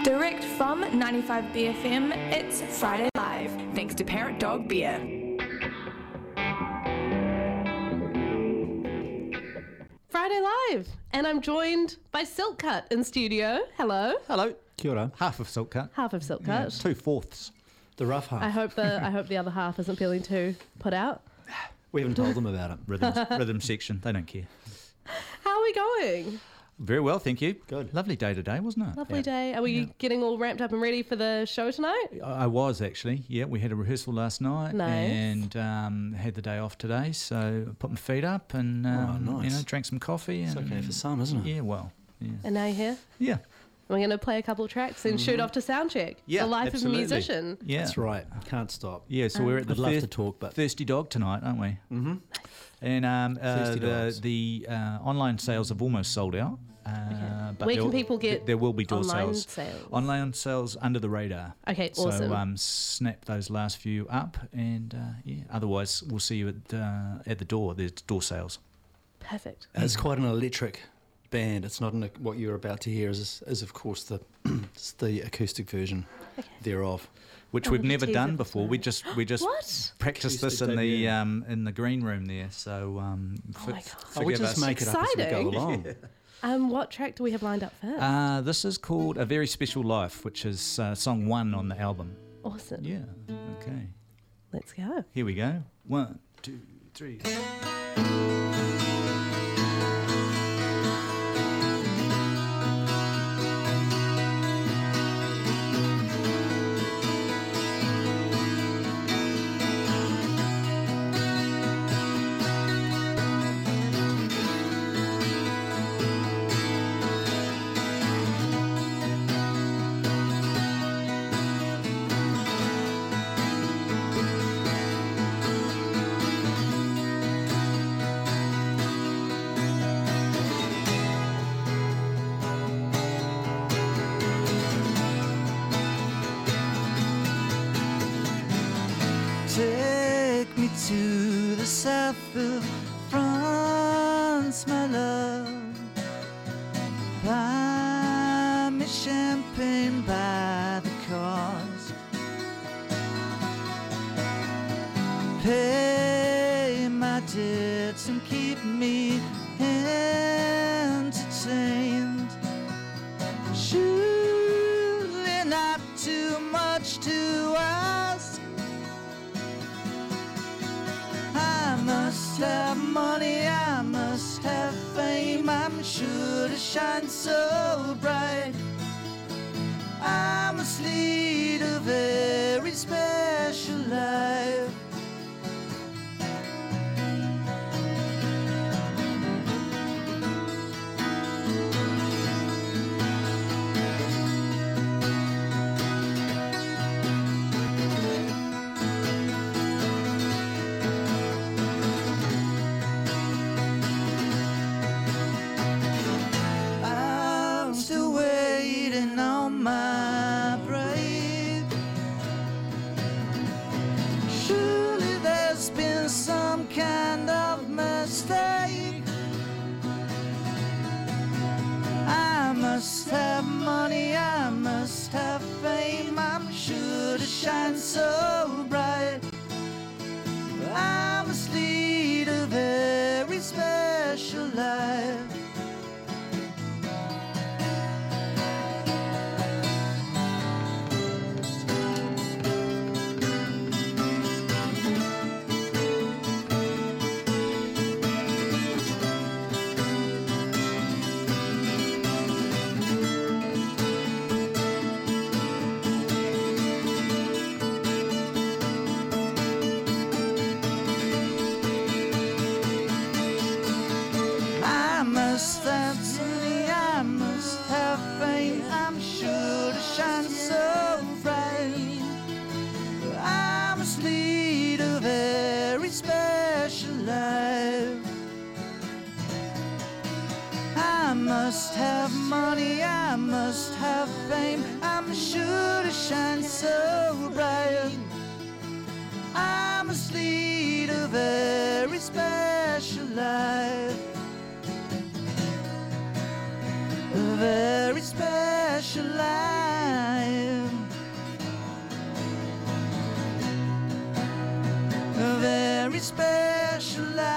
Direct from 95 BFM, it's Friday Live. Thanks to Parrot Dog Beer. Friday Live, and I'm joined by Silkcut in studio. Hello. Hello. Kia ora. Half of Silkcut. Half of Silkcut. Yeah, 2/4. The rough half. I hope the other half isn't feeling too put out. We haven't told them about it. Rhythm section. They don't care. How are we going? Very well, thank you. Good. Lovely day today, wasn't it? Lovely day. Are we getting all ramped up and ready for the show tonight? I was actually. Yeah, we had a rehearsal last night. Nice. And had the day off today, so I put my feet up and nice. drank some coffee. It's and, okay for some, isn't it? Yeah, well, yeah. And now you're here. Yeah. We're going to play a couple of tracks and shoot off to soundcheck. Yeah, the life absolutely. of a musician. Yeah. That's right. Can't stop. Yeah, so we're at the I'd love to talk, but Thirsty Dog tonight, aren't we? Mm-hmm. And Thirsty Dogs. the online sales have almost sold out. But Where can people get there will be door online sales. sales? Online sales under the radar. Okay, awesome. So snap those last few up, and otherwise we'll see you at the door. There's door sales. Perfect. It's quite an electric band. It's not what you're about to hear is of course the it's the acoustic version thereof. Which Oh, we've we can never tease done it before. We just What? practiced this Acoustic in the green room there. So my God. We forgive just us. make it up as we go Exciting. along. What track do we have lined up first? This is called A Very Special Life, which is song 1 on the album. Awesome. Yeah. Okay. Let's go. Here we go. 1, 2, 3. Take me to the south of France, my love. Buy me champagne by the cause. Pay my debts and keep me entertained. Surely not too much to ask. I must have money, I must have fame, I'm sure to shine so bright. I must lead a very special life. I'm still waiting on my break. Surely there's been some kind of mistake. I must have money, I must have fame, I'm sure to shine so bright. I must lead a very special life. I must have money, I must have fame, I'm sure to shine so bright. I must lead a very special life. I must have money, I must have fame, I'm sure to shine so bright. I must lead a very special life. A very special life. special life.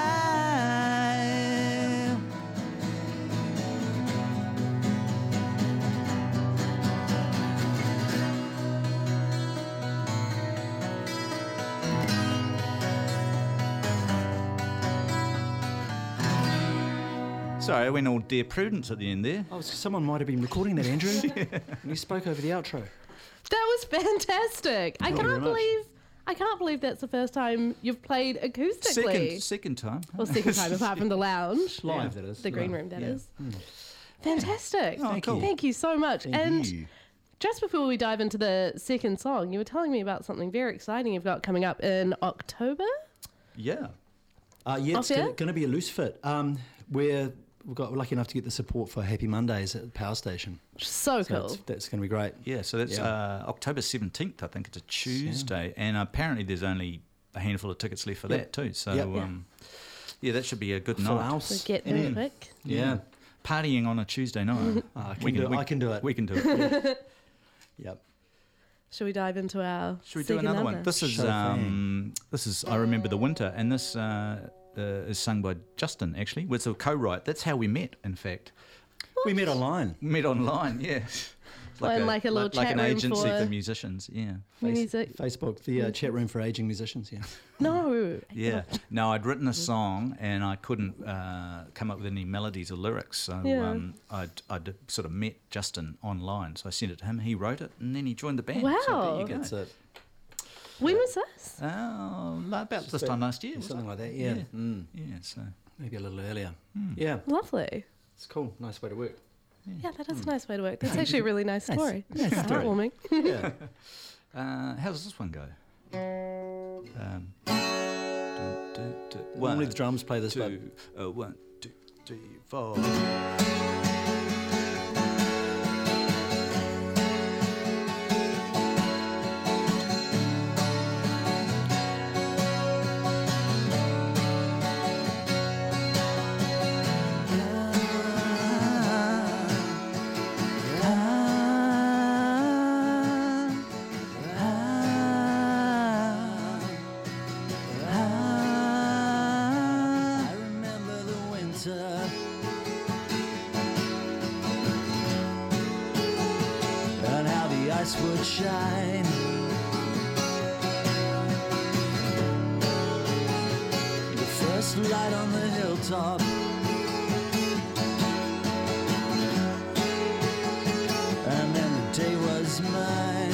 Sorry, I went all Dear Prudence at the end there. Oh, someone might have been recording that, Andrew. And you spoke over the outro. That was fantastic. I Thank you very much. can't believe that's the first time you've played acoustically. Second time. Well, second time apart from the lounge. Live, that is. The green Live. room, that Yeah. is. Fantastic. Oh, cool. Thank you so much. Thank you. Just before we dive into the second song, you were telling me about something very exciting you've got coming up in October. Yeah. Yeah, it's Off air? going to be a loose fit. We've got lucky enough to get the support for Happy Mondays at the Power Station. So So cool. that's going to be great. Yeah, so that's October 17th, I think it's a Tuesday. And apparently there's only a handful of tickets left for that too. So, Yep. yeah, that should be a good Full night. house. So get there quick. Yeah. Partying on a Tuesday night. I can do it. I can do it. We can do it. Yep. Should we dive into our Should we do second another number? one? This is Show thing. I Remember the Winter, and this is sung by Justin, actually. It's a co-write. That's how we met, in fact. We met online. Met online, yeah. Well, like a little like chat an room agency for- for musicians, yeah. Music. Facebook, the chat room for aging musicians, yeah. No. Yeah. No, I'd written a song and I couldn't come up with any melodies or lyrics, so Yeah. I'd sort of met Justin online. So I sent it to him. He wrote it, and then he joined the band. Wow. So there you go. That's it. When was this? About this time last year. Something like that, yeah. Yeah. Mm. Yeah. So Maybe a little earlier. Yeah, Lovely. it's cool. Nice way to work. Yeah, that is a nice way to work. That's actually a really nice story. nice It's story. heartwarming. Yeah. how does this one go? Normally the drums play this, but 1, 2, 3, 4. I remember the winter, and how the ice would shine. The first light on the hilltop, and then the day was mine.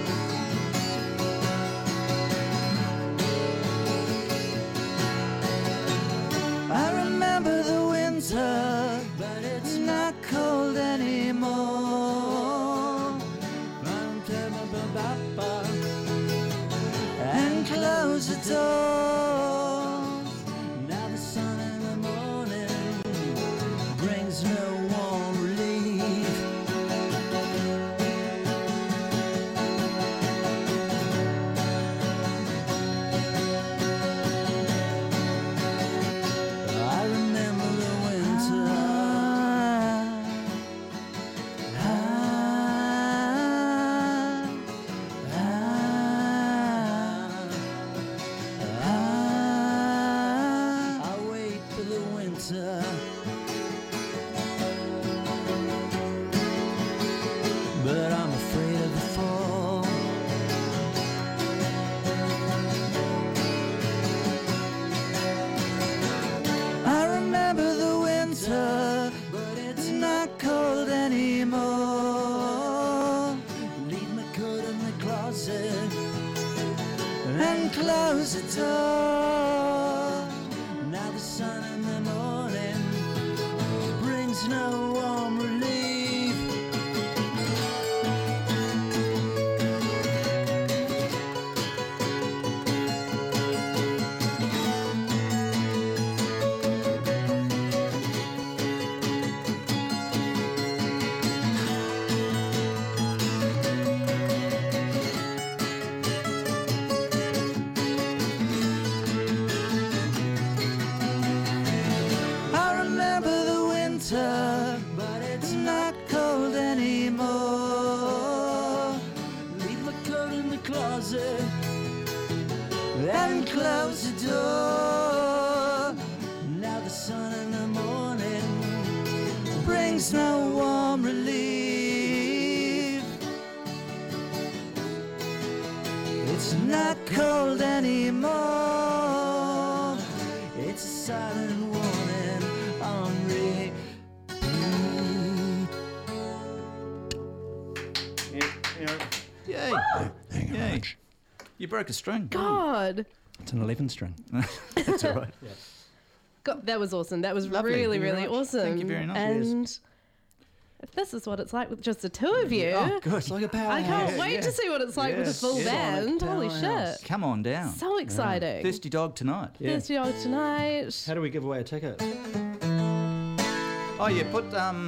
I remember the winter, but it's not cold anymore. And close the door. Now the sun in the morning brings no warm relief. I remember the winter. I wait for the winter. But I'm afraid of the fall. I remember the winter, but it's not cold anymore. Leave my coat in the closet and close the door. Now the sun in the morning brings no warm relief. I remember the winter, but it's not cold anymore. Leave my coat in the closet and close the door. not cold anymore. It's a silent warning on repeat. Yay! Thank you very Yay. much. You broke a string. God. It's an 11 string. That's all right. God, that was awesome. That was Lovely. really, Thank you very really much. awesome. Thank you very much. And if this is what it's like with just the two of you, Oh, good. It's like a power. I can't Yeah, wait yeah. to see what it's like with a Yes, full yeah. band. Holy Powerhouse. shit. Come on down. So exciting. Thirsty Dog tonight. Yeah. Thirsty Dog tonight. How do we give away a ticket? Oh yeah, put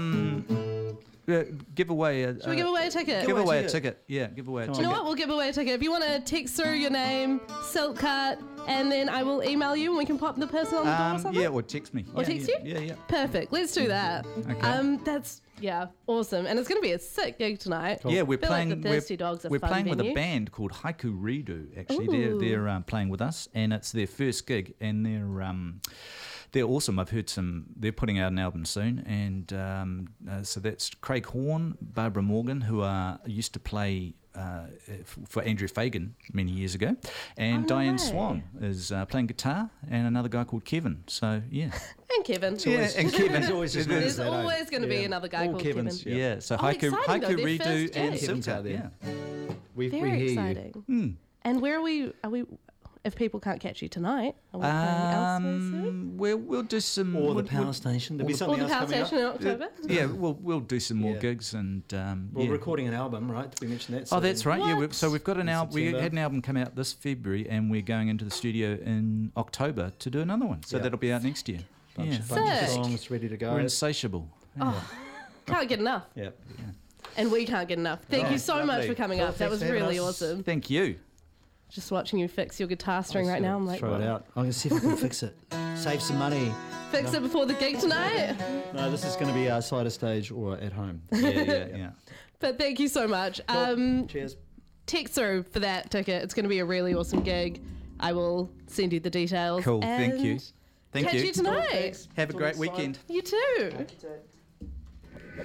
give away a. Should we give away a ticket? Give away a ticket. ticket. Yeah, give away a Come Do you ticket. know what? We'll give away a ticket. If you want to text through your name, Silk Cut, and then I will email you and we can pop the person on the door or something. Yeah, or text me. Or Yeah, text yeah, you? Yeah, yeah. Perfect. Let's do that. Okay. That's awesome, and it's going to be a sick gig tonight. Yeah, we're I feel playing. Like the Thirsty Dogs are we're fun playing with venue. a band called Haiku Redo. Actually, Ooh. they're playing with us, and it's their first gig, and they're awesome. I've heard some. They're putting out an album soon, and so that's Craig Horn, Barbara Morgan, who used to play for Andrew Fagan many years ago, and Oh, no Diane way. Swan is playing guitar, and another guy called Kevin. So yeah, And Kevin. yeah, and Kevin. There's always just There's that, eh? always going to be Yeah. another guy All called Kevins, Kevin. Yeah, so Oh, Haiku exciting, though, their Redo first and gig. Kevin's Silk out there. Yeah. We Very hear exciting. Hmm. And where are we? If people can't catch you tonight, are we playing elsewhere soon? We'll do some. you. Or the we'll- power station. There'll be Or something the else Power coming Station in up. October? Yeah, we'll do some more Yeah. gigs and We're yeah. recording an album, right? Did we mention that? Oh, that's right. Yeah, What? so we've got an In album. We September. had an album come out this February, and we're going into the studio in October to do another one. So Yeah. that'll be out next year. Bunch, Yeah, bunch of Sick. songs ready to go. we're insatiable. Can't get enough. Yeah. And we can't get enough. Thank Oh, you so much lovely. for coming Cool, up. That thanks was for having really us. awesome. Thank you. Just watching you fix your guitar string right now, I'm like, throw it out. I'm going to see if I can fix it. Save some money. fix it before the gig tonight. No, this is going to be side of stage or at home. Yeah. But thank you so much. Cheers. Text through for that ticket. It's going to be a really awesome gig. I will send you the details. Cool. Thank you. and Thank catch you tonight. Have a great weekend. You too.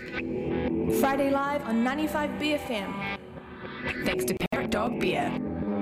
Friday Live on 95 BFM. Thanks to Parrot Dog Beer.